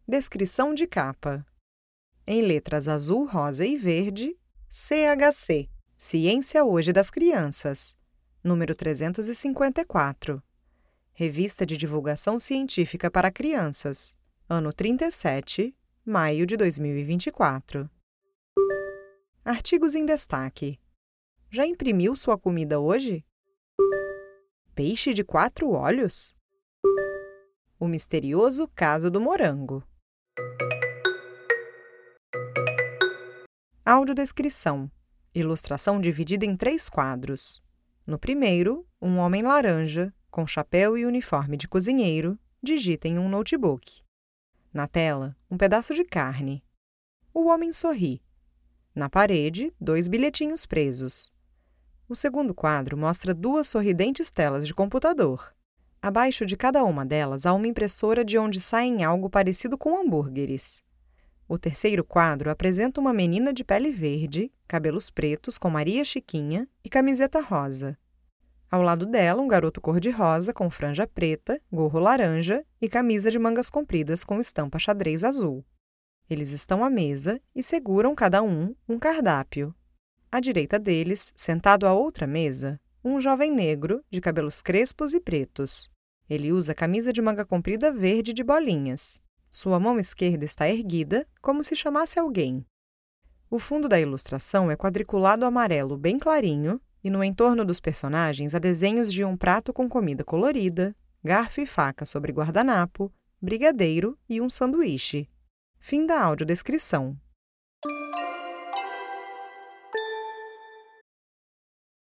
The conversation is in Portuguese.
Descrição de capa. Em letras azul, rosa e verde, CHC, Ciência Hoje das Crianças, número 354. Revista de Divulgação Científica para Crianças, ano 37, maio de 2024. Artigos em destaque. Já imprimiu sua comida hoje? Peixe de 4 olhos? O misterioso caso do morango. Audiodescrição. Ilustração dividida em 3 quadros. No primeiro, um homem laranja, com chapéu e uniforme de cozinheiro, digita em um notebook. Na tela, um pedaço de carne. O homem sorri. Na parede, 2 bilhetinhos presos. O segundo quadro mostra 2 sorridentes telas de computador. Abaixo de cada uma delas há uma impressora de onde saem algo parecido com hambúrgueres. O terceiro quadro apresenta uma menina de pele verde, cabelos pretos com Maria Chiquinha e camiseta rosa. Ao lado dela, um garoto cor-de-rosa com franja preta, gorro laranja e camisa de mangas compridas com estampa xadrez azul. Eles estão à mesa e seguram cada um cardápio. À direita deles, sentado à outra mesa, um jovem negro de cabelos crespos e pretos. Ele usa camisa de manga comprida verde de bolinhas. Sua mão esquerda está erguida, como se chamasse alguém. O fundo da ilustração é quadriculado amarelo bem clarinho e no entorno dos personagens há desenhos de um prato com comida colorida, garfo e faca sobre guardanapo, brigadeiro e um sanduíche. Fim da audiodescrição.